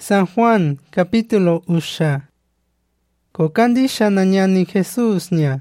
San Juan, capítulo 8. Kokandisha na nyani Jesús nya.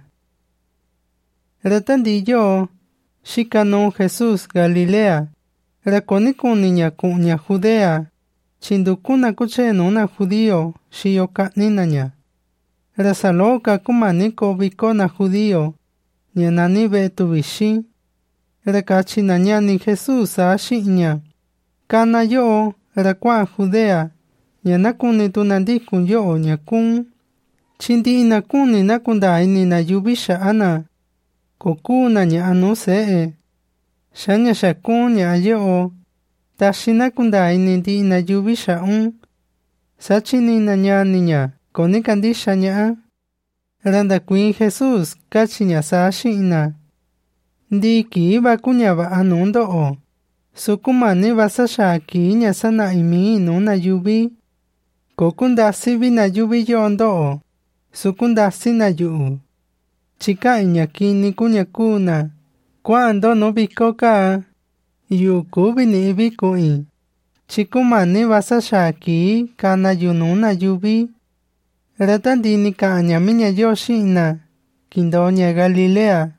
Ratandiyo, shikano Jesús Galilea. Rakonikuni nya kunya Judea. Chindukuna kucheno na judío, shiyoka nina nya. Rasaloka kumaniko bikona judío. Nyanani betubishi. Rakachi na nyani Jesús ashi nya. Kana yo, rakwa Judea. Nyanakuni tunandikun yo nyakun. Chindi inakuni nakundaini na yubisha ana. Kokuna nya anu see. Shanya shakun nya yo. Tashi nakundaini di na yubisha Sachini na nyani nya. Konikandisha nya. Randa kuin Jesús kachi nya sashi ina. Ndiki iba kunya ba anundo o. Sukumani basasha ki nya sana imi nuna yubi. Kokundasi bina yubi yondo. Sukundasi na yu. Chika inyakini kunyakuna. Cuando no bikoka. Yuku bini ibikui. Chikumani basashaki kana yununa yubi. Ratandini kanya minya yoshina. Kindonya Galilea.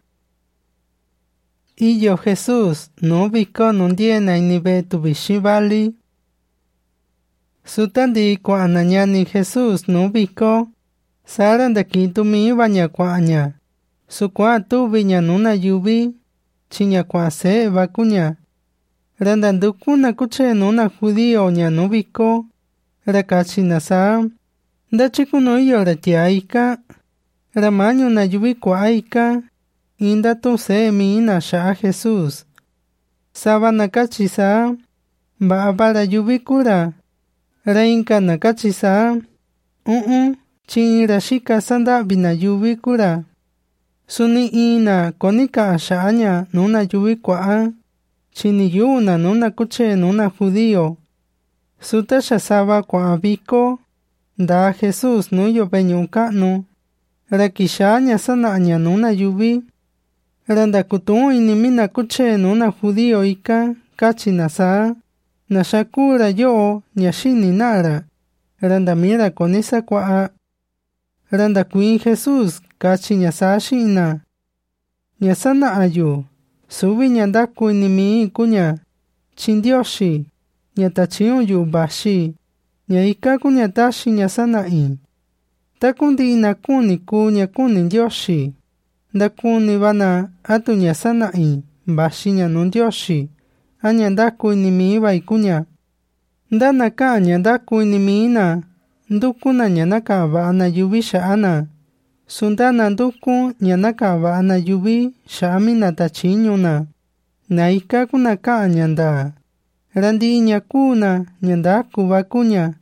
Iyo Jesús no biko nundiena inibe tu bishibali. Sutandi kuana nyani Jesús no biko. Saranda kitumi banya kuanya. Sukwa tu binya nuna yubi. Chinya kwa se bakunya. Randandukuna kuche nuna judío nya no biko. Rakachi nasa. Dachikuno iyo ratiaika. Ramanyo na yubi kwaika. Inda tu se mi ina sha Jesús. Sabana kachisa. Baabara yubikura. Reinka nakachisa. Chinira shika sanda bina yubikura. Suni ina konika ashanya nuna yubikwa. Chini yuna nuna kuche nuna judío. Sutasha saba kwa abiko. Da Jesús nuyo benyukanu. Rakishanya sananya nuna yubi. Randa kutu inimina kuche nuna judío ika. Kachi nasa. Nashakura yo nyashini nara. Randa mira con esa kwa. Randa kuin Jesús kachi nyasashi ina. Nyasana ayu. Subi nyandaku inimi kunya. Chindioshi. Nyatachiyo yu bashi. Nyaika kunya tashi nyasana i. Takundi inakuni kunya kuni ndioshi. Ndakuni bana atu nyasana i. Bashi nyanundioshi. Anyandaku inimi iba ikunya. Ndanaka nyandaku inimi ina. Ndukuna nyanaka ba ana yubisha ana. Sundana nduku nyanaka ba ana yubi shamina tachinyuna. Naika kuna ka nyanda. Randi nyakuna nyandaku bakunya.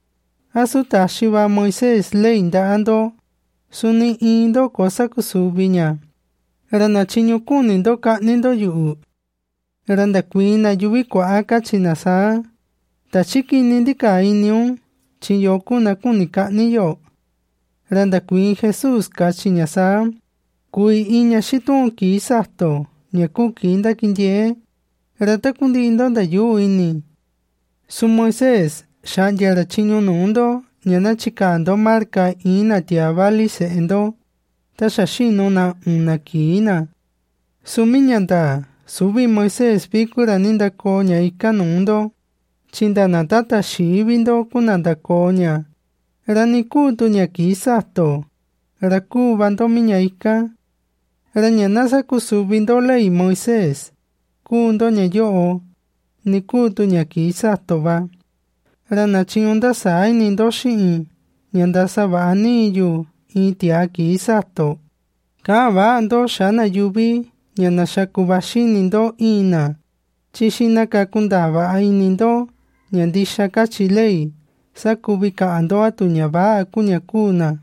Asutashi ba Moisés leinda ando. Suni indo kosa kusubinya. Rana chinyukuni ndoka nindo yu. Randa kuina yubi kwa akachi nasa. Tachiki nindika inyo. Chinyokuna kunika niyo. Randa kuin Jesús kachi nyasa. Kui inya shitun ki sato. Nyaku kinda kindye. Rata kundi indonda yu ini. Su Moisés. Shanyara chinyo nundo. Nyana chikando marka ina tiabali seendo. Tashashino na unakina. Su minyanda. Subi Moisés pikura ninda konya ika nundo. Chindana tata shibindo kunanda konya. Ranikutu nyaki sato. Raku bando minya ika. Ranyanasa kusubindo lei Moisés. Kundo nyayo. Nikutu nyaki sato ba. Ranachiunda sai nindoshi. Nyandasa ba aniyu. Itiaki sato. Kaba ando shana yubi. Nyanashakubashi nindo ina. Chishina kakundaba ai nindo. Nyandisha kachilei. Sakubika ando atunyaba akunyakuna.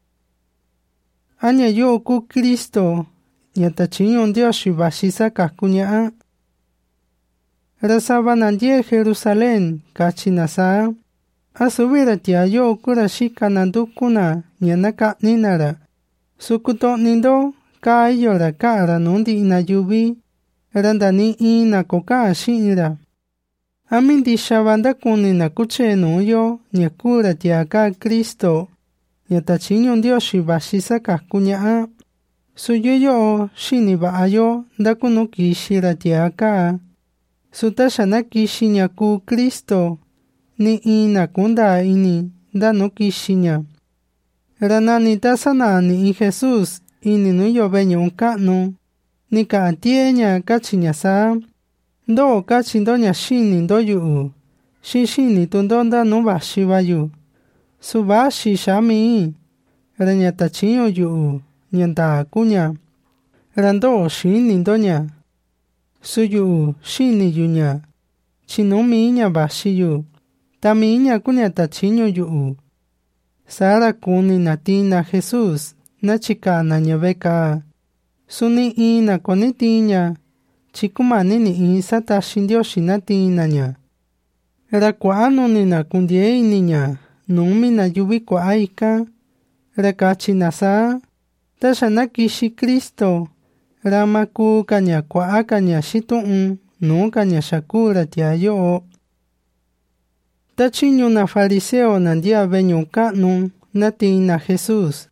Anya yo ku Kristo. Nyatachinyon Dios bashisa kakunya. Rasaba nandie Jerusalén kachinasa. Asubira tia yo kurashika nandukuna. Nyanaka ninara. Sukuto nindo. Ka yora kara nundi inayubi. Randani ina koka shinira. Amindi shabanda kuni na kuche nuyo nyakura tiaka Kristo. Nyatachiño Dios bashisa kakunya. Suyoyo shini baayo dakunu kishira tiaka. Sutashana kishinya ku Kristo. Ni ina kunda ini danu kishinya. Ranani tasana ni Jesus ini nuyo benyo kanu. Ni ka atienya kachinya sa. Do kachindo shini do yu. Shishini tundonda no bashibayu. Subashi shami. Ranyatachiyo yu. Nyanda kunya. Rando shini donya. Suyu shini yunya. Chinominya bashiyu. Taminya kunya tachiño yu. Sara kuni natina Jesus. Nachika na nyabeka. Suni ina konitinya. Chikumani ni isa tashindio shinatina nya. Rakuano ni na kundie niña. Numi na yubi kwa aika. Rakachi nasa. Tashana kishi Kristo. Ramaku kanya kwa akanya shituun. Nu kanya shakura tiayo. Tachiño na fariseo nandia benyo kanu. Natina Jesus.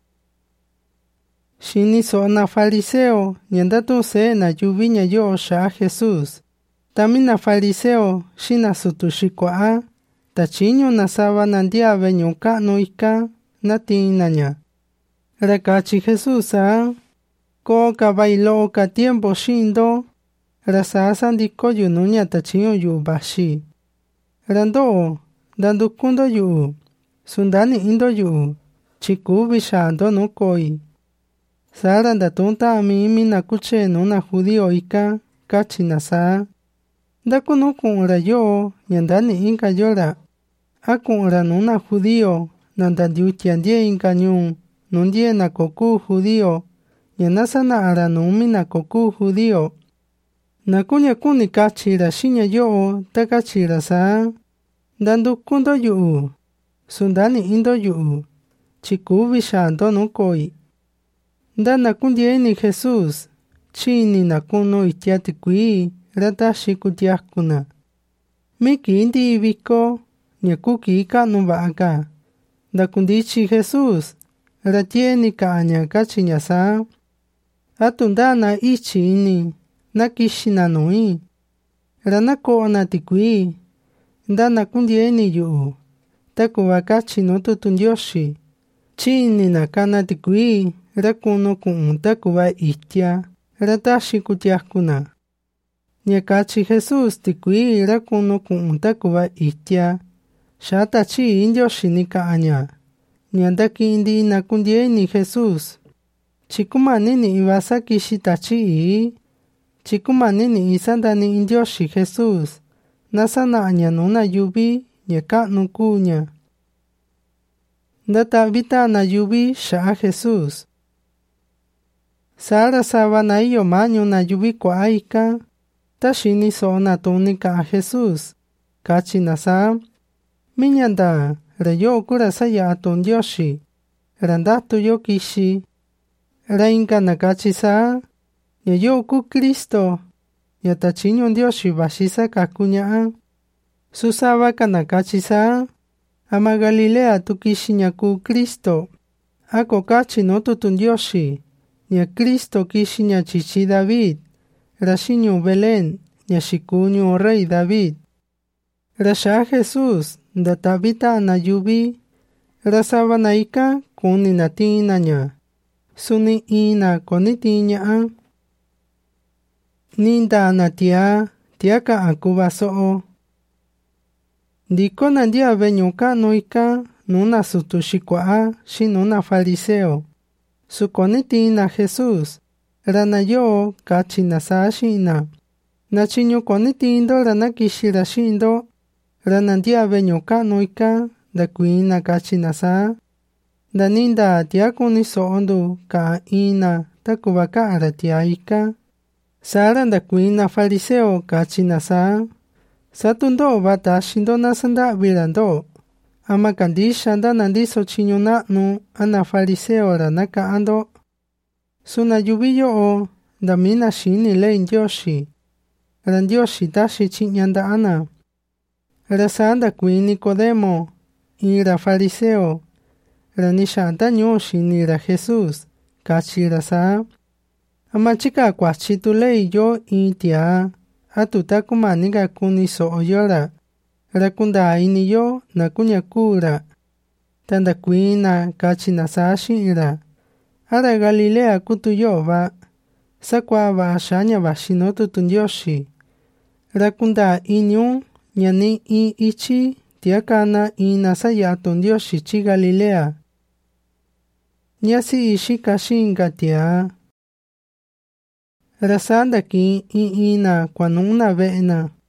Shini so na fariseo, nyandatu se na yuviña yo sha Jesus. Tamina fariseo, shina sutushikwa. Tachiño na saba nandia benyo kanu ika, natinaña. Rakachi Jesus ko kabailo ka tiempo shindo. Rasa ndiko yunuña tachiño yu bashi. Rando, dandukundo yu. Sundani indo yu. Chiku bishando nukoi. Sara ndatunta amimi na kuche nuna judío ika kachina sa. Dakunu kunra yo nyandani inka yora. Akunra nuna judío nandandiutiandie inka nyun. Nundie na koku judío. Nyanasana ara numi na koku judío. Nakunya kuni kachira shinya yo takachira sa. Dandukundo yu. Sundani indo yu. Chiku bishando nukoi. Dana kundieni Jesus. Chini na kuno itiati kui. Ratashi kutiakuna. Miki indi ibiko. Nyakuki ika nubaaka. Da kundichi Jesus. Ratieni kaanya kachinya sa. Atundana ichi ini. Nakishina nui. Ranako anatikui. Dana kundieni yu. Takubakachi no tutundyoshi. Chini na kanatikui. Rakuno kun takuba itia. Ratashi kutiakuna. Nyakachi Jesus tikui rakuno kun takuba itia. Shatachi indio shinika anya. Nyandaki indi nakundieni Jesus. Chikumanini ibasaki shitachi. Chikumanini isandani indio shi Jesus. Nasana anya nuna yubi. Nyaka nukunya. Data vita na yubi sha Jesus. Sara sabana iyo maño na yubi kwa aika. Tashini sona tunika a Jesus. Kachi nasa. Minyanda. Rayo kura saya atun yoshi. Randatu yo kishi. Rainka na kachi sa. Yayo ku Kristo. Yatachiño Dioshi bashisa kakunya. Susaba kana kachi sa. Ama Galilea tu kishi nyaku Kristo. Ako kachi no tutun Dioshi. Nya Kristo kishi nya chichi David. Rashinyo Belén. Nya shikunyo rey David. Rasha Jesus. Databita anayubi. Rasaba naika kuni natina nya. Suni ina konitinya. Ninda anatia. Tiaka akuba soo. Diko nandia benyuka noika. Nuna sutushikwa. Shinuna fariseo. Sukonitina Jesus. Ranayo kachinasa shina. Nachinyo konitindo ranakishira shindo. Ranandia benyuka noika. Dakuina kachinasa. Daninda tiakuni soondu ka ina. Takubaka aratiaika. Sara dakuina fariseo kachinasa. Satundo bata shindo nasanda virando. Ama kandisha danandiso chinyona nu ana fariseo ranaka ando. Suna yubiyo o damina shini lein yoshi. Randyoshi tashi chinyanda ana. Ra sanda kui Nicodemo, ra fariseo, ra ni shanta nyu shini ra Jesus, kachi ra sa. Ama chika kwachi tu lei yo tia, atu takumani ga kuni so yora, ra kunda ini yo na kunya kura. Tanda kui na kachi na sa shira. Ara Galilea kutu yo va, sakwa va shanya va shinotu tundyoshi. Ra kunda inyu, nyani ichi, tiakana inasaya tundyoshi chi Galilea. Nyasi ishika shinga tia. Rasanda ki ina kwanuna ve'na.